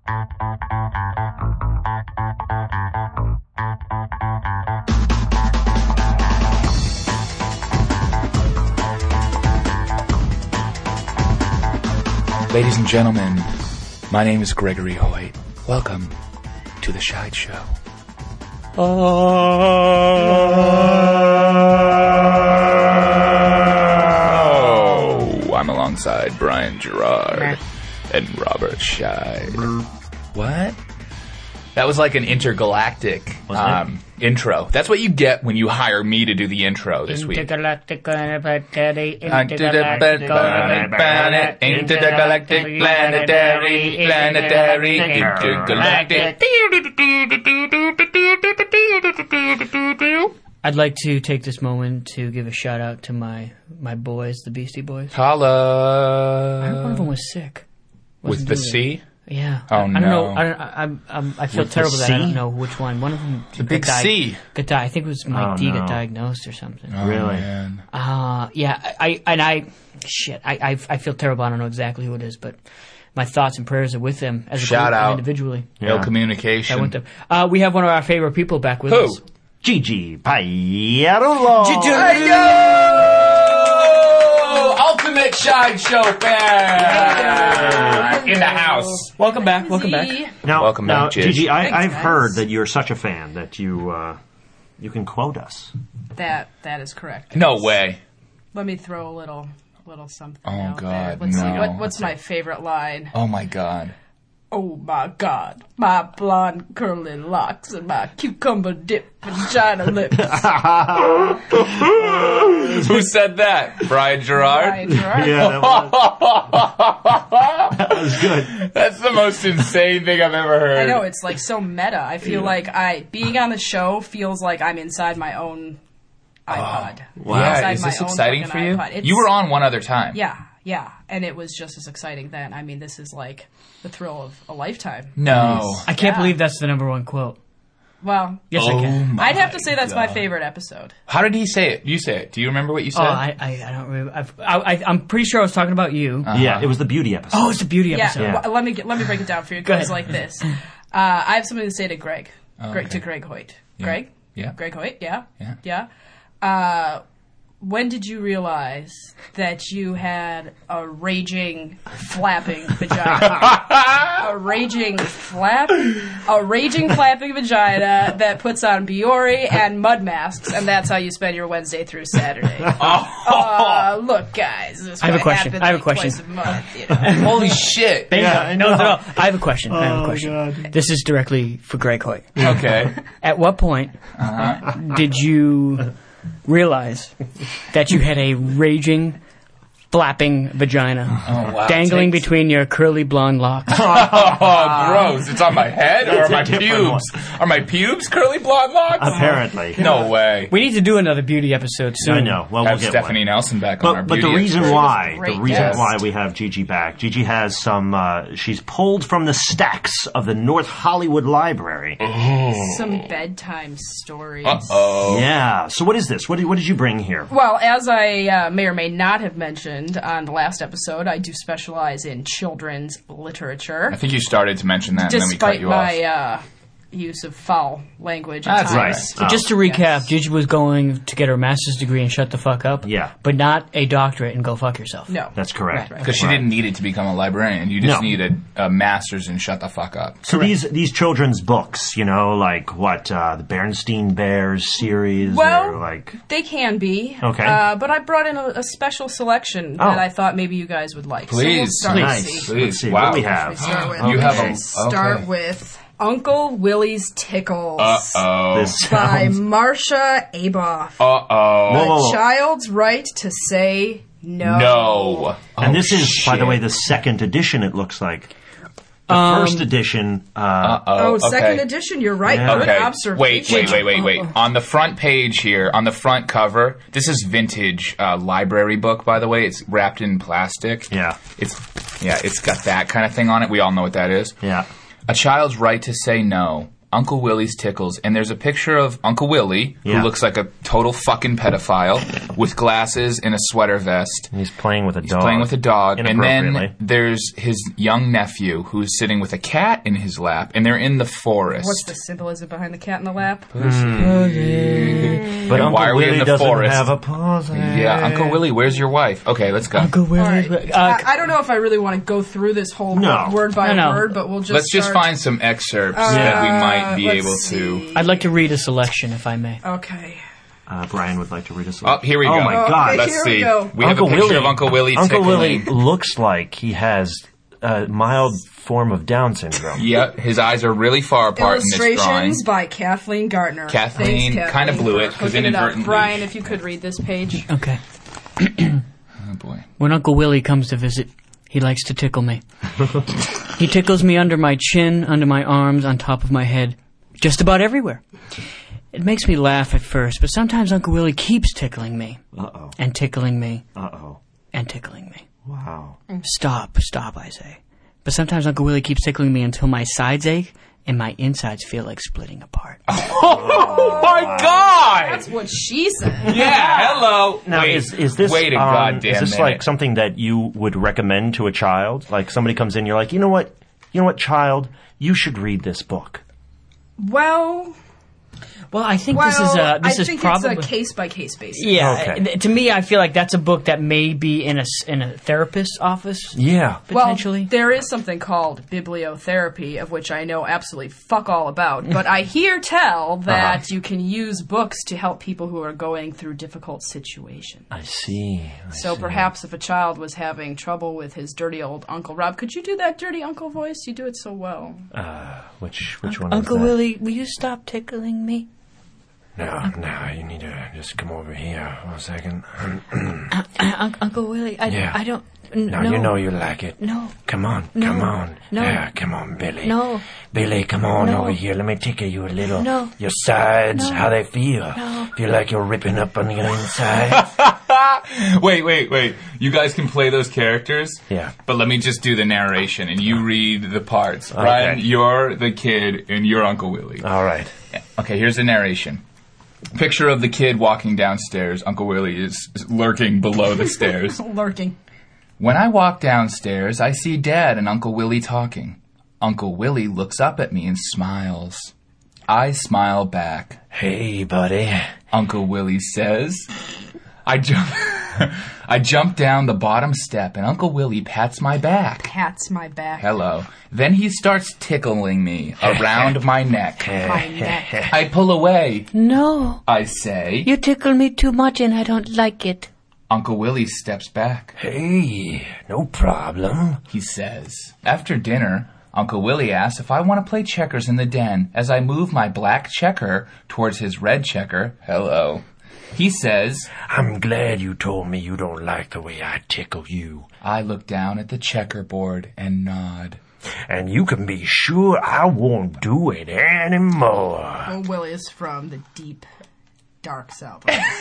Ladies and gentlemen, my name is Gregory Hoyt. Welcome to the Shide Show. Oh, I'm alongside Brian Gerard and Robert Scheid. What? That was like an intergalactic intro. That's what you get when you hire me to do the intro this week. Intergalactic planetary, intergalactic. I'd like to take this moment to give a shout out to my boys, the Beastie Boys. Holla. I heard one of them was sick. With the C? Yeah. Oh, I don't know. I feel With terrible the that I don't C? know which one. One of them. The big C. Got I think it was Mike D. no. got diagnosed or something. Oh, Really? Man. Yeah. I feel terrible. I don't know exactly who it is, but my thoughts and prayers are with them as a Shout group out. and individually. No communication. I want them. We have one of our favorite people back with Who? us. Gigi Pagliarulo. Ultimate Shide Show fan in the house. Welcome back. Welcome back. Now, Welcome back, Gigi. Gigi. I've guys. heard that you're such a fan that you can quote us. That is correct. No way. Let me throw a little something Oh, out God, there. Let's see. no. What's my favorite line? Oh my God. Oh my God, my blonde curly locks and my cucumber dip vagina lips. Who said that? Brian Gerard? Brian Gerard. Yeah, that was good. That's the most insane thing I've ever heard. I know, it's like so meta. I feel like being on the show feels like I'm inside my own iPod. Wow. Yeah, Inside is my this own exciting fucking for you? iPod. It's- You were on one other time. Yeah. And it was just as exciting then. I mean, this is like the thrill of a lifetime. No. I can't Yeah. believe that's the number one quote. Well, Yes, I can. I'd have to say that's my favorite episode. How did he say it? You say it. Do you remember what you said? Oh, I don't remember. I'm pretty sure I was talking about you. Yeah, it was the beauty episode. Oh, it's a beauty episode. Yeah, well, let me break it down for you. It Go goes ahead. like this. I have something to say to Greg. okay. To Greg Hoyt. Yeah. Greg? Yeah. Greg Hoyt, yeah. Yeah. When did you realize that you had a raging, flapping vagina? a raging, flapping vagina that puts on Biore and mud masks, and that's how you spend your Wednesday through Saturday. Look, guys, this I have a might question. happen I have a like question. twice a month, you know. Holy shit. Yeah, I No, know. no. I have a question. God. This is directly for Greg Hoyt. Okay. At what point did you realize that you had a raging, flapping vagina Oh, wow. dangling Takes- between your curly blonde locks? Oh, gross. It's on my head or It's a my different pubes? Are my pubes curly blonde locks? Apparently. No way. We need to do another beauty episode soon. I know. Well, we'll Have get Stephanie one. Nelson back on our But the beauty reason expert. why, Great guest. we have Gigi back, Gigi has some, she's pulled from the stacks of the North Hollywood Library. Some bedtime stories. Uh-oh. Yeah. So what is this? What did you bring here? Well, as I may or may not have mentioned on the last episode, I do specialize in children's literature. I think you started to mention that and then we cut Despite you off. my use of foul language at That's times. right. So just to recap, Gigi was going to get her master's degree and shut the fuck up. Yeah. But not a doctorate and go fuck yourself. No. That's correct. Right. Because she didn't need it to become a librarian. You just No. needed a master's and shut the fuck up. So these children's books, like what, the Berenstain Bears series, Well, or like... They can be. Okay. But I brought in a special selection that I thought maybe you guys would like. Please. So we'll start. Nice. See. Let's see. Wow. What do we have? Start with, You have a... start okay. with Uncle Willie's Tickles Uh-oh. This by sounds... Marsha Aboff. Uh-oh. Whoa. A child's right to say no. No. And Oh, this is, by the shit. way, the second edition, it looks like. The first edition... Oh, second okay. edition. You're right. Yeah. Good Okay. observation. Wait. On the front page here, on the front cover, this is vintage library book, by the way. It's wrapped in plastic. Yeah. It's got that kind of thing on it. We all know what that is. Yeah. A child's right to say no. Uncle Willie's tickles, and there's a picture of Uncle Willie, who looks like a total fucking pedophile, with glasses and a sweater vest. And he's playing with a dog. He's playing with a dog. And then there's his young nephew, who's sitting with a cat in his lap, and they're in the forest. What's the symbolism behind the cat in the lap? But Uncle why are we Willie in the doesn't forest? have a pussy. Yeah, Uncle Willie, where's your wife? Okay, let's go. Uncle Willie. Right. I don't know if I really want to go through this whole book word by word, but we'll just Let's just find some excerpts that we might be able to. I'd like to read a selection, if I may. Okay. Brian would like to read a selection. Oh, here we go. Oh, my God. Okay, Let's see. We Uncle have a picture Willie, of Uncle Willie Uncle tickling. Willie looks like he has a mild form of Down syndrome. Yep, his eyes are really far apart in this drawing. Illustrations by Kathleen Gartner. Kathleen kind of blew it because inadvertently. Brian, if you could read this page. Okay. Oh boy. When Uncle Willie comes to visit, he likes to tickle me. He tickles me under my chin, under my arms, on top of my head, just about everywhere. It makes me laugh at first, but sometimes Uncle Willie keeps tickling me. Uh-oh. And tickling me. Uh-oh. And tickling me. Wow. Stop, I say. But sometimes Uncle Willie keeps tickling me until my sides ache and my insides feel like splitting apart. Oh my God! That's what she said. Yeah, hello. Now, Wait, is this wait a goddamn is this minute. like something that you would recommend to a child? Like somebody comes in, you're like, you know what, child, you should read this book. Well, I think this is I think probably it's a case by case basis. Yeah, Okay. to me, I feel like that's a book that may be in a therapist's office. Yeah. Potentially. Well, there is something called bibliotherapy, of which I know absolutely fuck all about. But I hear tell that you can use books to help people who are going through difficult situations. I see. So perhaps if a child was having trouble with his dirty old Uncle Rob, could you do that dirty uncle voice? You do it so well. Which one Uncle is that? Willie, will you stop tickling me? No, you need to just come over here for a second. Uncle Willie, I don't... No, you know you like it. No. Come on, No. come on. No. Yeah, come on, Billy. No. Billy, come on No. over here. Let me tickle you a little. No. Your sides, No. how they feel. No. Feel like you're ripping up on your inside. Wait. You guys can play those characters? Yeah. But let me just do the narration, and you read the parts. Brian, you're the kid, and you're Uncle Willie. All right. Okay, here's the narration. Picture of the kid walking downstairs. Uncle Willie is lurking below the stairs. Lurking. When I walk downstairs, I see Dad and Uncle Willie talking. Uncle Willie looks up at me and smiles. I smile back. Hey, buddy. Uncle Willie says. I jump down the bottom step, and Uncle Willie pats my back. Pats my back. Hello. Then he starts tickling me around my neck. My neck. I pull away. No. I say. You tickle me too much and I don't like it. Uncle Willie steps back. Hey, no problem. He says. After dinner, Uncle Willie asks if I want to play checkers in the den as I move my black checker towards his red checker. Hello. He says, I'm glad you told me you don't like the way I tickle you. I look down at the checkerboard and nod. And you can be sure I won't do it anymore. Uncle Willie is from the deep, dark south.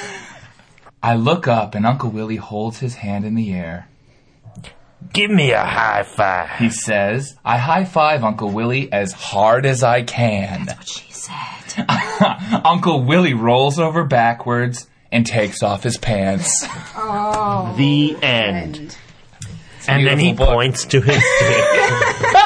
I look up and Uncle Willie holds his hand in the air. Give me a high five. He says, I high-five Uncle Willie as hard as I can. That's what she said. Uncle Willie rolls over backwards and takes off his pants. Oh. The end. And then he Beautiful book. points to his dick.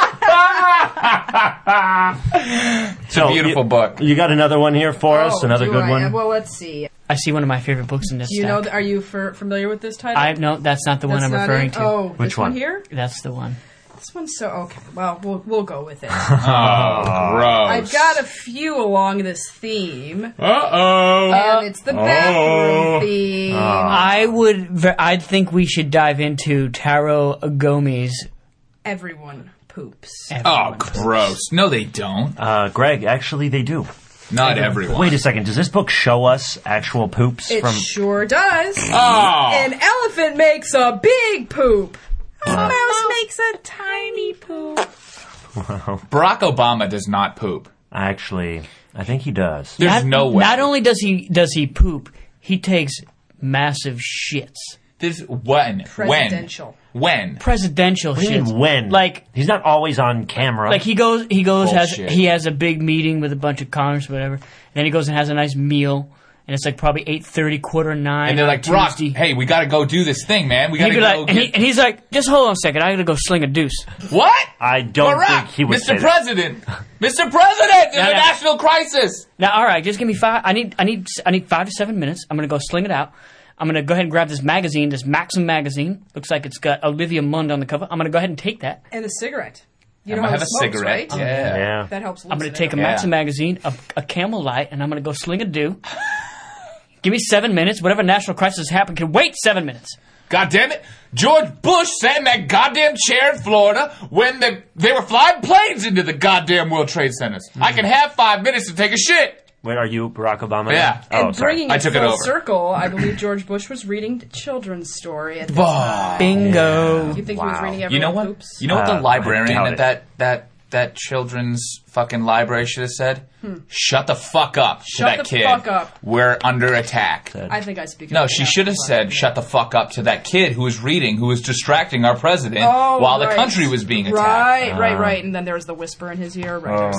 It's a beautiful book. You got another one here for us? Another do good I? one? Well, let's see. I see one of my favorite books in this Do you stack. know? Are you familiar with this title? No, that's not the one That's I'm not referring it? to. Oh, Which this one one? here? That's the one. This one's so okay. Well, we'll go with it. Oh, gross. I've got a few along this theme, Uh-oh. and it's the bathroom theme. I'd think we should dive into Taro Gomi's Everyone poops. Oh, gross. No, they don't. Greg, actually they do. Not everyone. Wait a second, does this book show us actual poops It from... sure does. Oh. An elephant makes a big poop. A mouse makes a tiny poop. Barack Obama does not poop. Actually, I think he does. There's no way. Not only does he poop, he takes massive shits. This when? Presidential. When? Presidential What do you shit. mean when? Like he's not always on camera. Like he goes, Bullshit. he has a big meeting with a bunch of Congress, whatever. And then he goes and has a nice meal, and it's like probably 8:30, 8:45. And they're like, Brock, hey, we got to go do this thing, man. We got to go. Like, and he's like, just hold on a second, I got to go sling a deuce. What? I don't Barack, think he would Mr. say that. President, Mr. President, there's a national crisis. Now, all right, just give me 5. I need 5 to 7 minutes. I'm gonna go sling it out. I'm going to go ahead and grab this magazine, this Maxim magazine. Looks like it's got Olivia Munn on the cover. I'm going to go ahead and take that. And a cigarette. You I'm know gonna how have he a smokes, cigarette. right? Yeah. That helps. I'm going to take a Yeah. Maxim magazine, a Camel Light, and I'm going to go sling a do. Give me 7 minutes. Whatever national crisis happened can wait 7 minutes. God damn it. George Bush sat in that goddamn chair in Florida when they were flying planes into the goddamn World Trade Centers. I can have 5 minutes to take a shit. Where are you, Barack Obama? Yeah. Oh, And sorry. bringing I it took it full over. circle, I believe George Bush was reading the children's story at the time. Bingo. You think he was reading everyone You know what? Poops? You know what the I librarian doubt at that children's fucking library should have said? Shut the fuck up to Shut that the kid. fuck up. We're under attack. I think I speak. No, on she behalf should have of said, everyone. shut the fuck up to that kid who was reading, who was distracting our president Oh, while the right. country was being attacked. Right. And then there was the whisper in his ear. Right.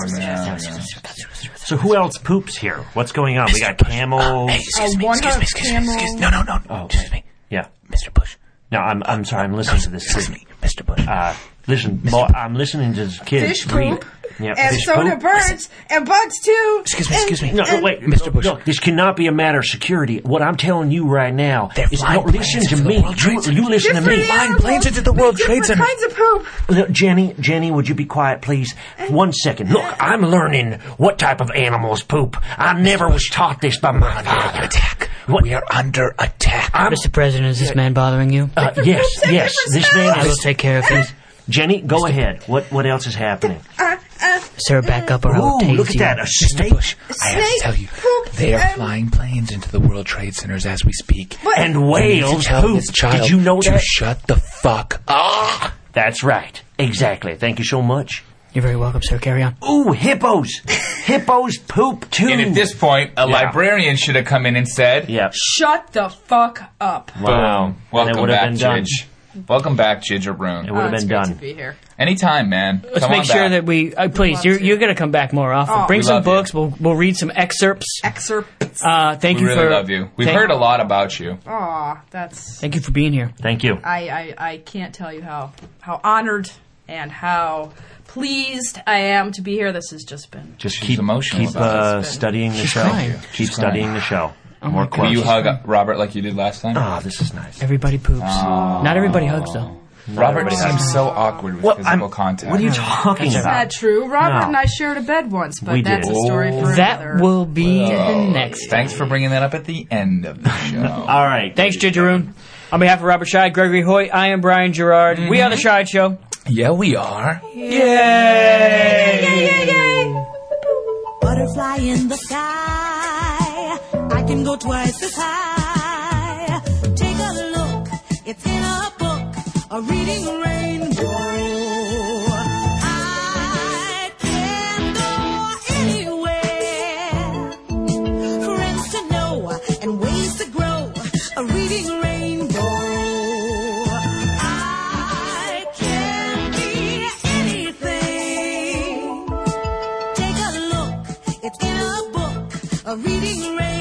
So who else poops here? What's going on? We got camels. Excuse me. No. Oh, Excuse me. yeah. Mr. Bush. No, I'm sorry. I'm listening to this. Excuse me, Mr. Bush. Listen, I'm listening to this kid Fish read. poop. Yeah, And fish so do poop. birds and bugs too. Excuse me. No, wait, Mr. Bush. Look, this cannot be a matter of security. What I'm telling you right now is, flying no, listen planes to into me. the World Trade Center. You listen to me. Different animals, planes into the World Trade Center. Different kinds of poop. Look, Jenny, would you be quiet, please? 1 second. Look, I'm learning what type of animals poop. I never was taught this by my father. What? We are under attack. Mr. President, is this man bothering you? Yes. This man I will is. take care of him. Jenny, go ahead. What else is happening? Sir, back up or I will Ooh, tase look at you. that. A snake. I have to tell you, they are flying planes into the World Trade Centers as we speak. And You need to whales tell poop. this child Did you know to that? shut the fuck up. That's right. Exactly. Thank you so much. You're very welcome, sir. Carry on. Ooh, hippos. Hippos poop too. And at this point, a librarian should have come in and said, Yep. Shut the fuck up. Wow. Boom. Welcome And it would have back, been done. Jidge. Welcome back, Jidgeroon. It would have It's been great done. to be here. Anytime, man. Let's Come make on sure back. that we... please, love you're to. going to come back more often. Oh, Bring we some love you. books. We'll read some excerpts. Excerpts. Thank We you really for... love you. We've thank- heard a lot about you. Aw, that's. Thank you for being here. Thank you. I can't tell you how honored and how pleased I am to be here. This has just been. Just She's keep emotional about this. studying the show. crying. Keep She's studying crying. the show. More my Will quotes. you hug Robert like you did last time? Ah, this is nice. Everybody poops. Not everybody hugs, though. Robert everybody seems so awkward with What? physical contact. What are you talking Is about? that true? Robert No. and I shared a bed once, but We that's did. a story for That another. will be the next. Thanks for bringing that up at the end of the show. All right. Thanks, Jidgeroon. On behalf of Robert Scheid, Gregory Hoyt, I am Brian Gerard. We are the Scheid Show. Yeah, we are. Butterfly in the sky, I can go twice as high. Take a look, it's in a book, a reading rainbow. I can go anywhere, friends to know and ways to grow, a reading rainbow. I can be anything. Take a look, it's in a book, a reading rainbow.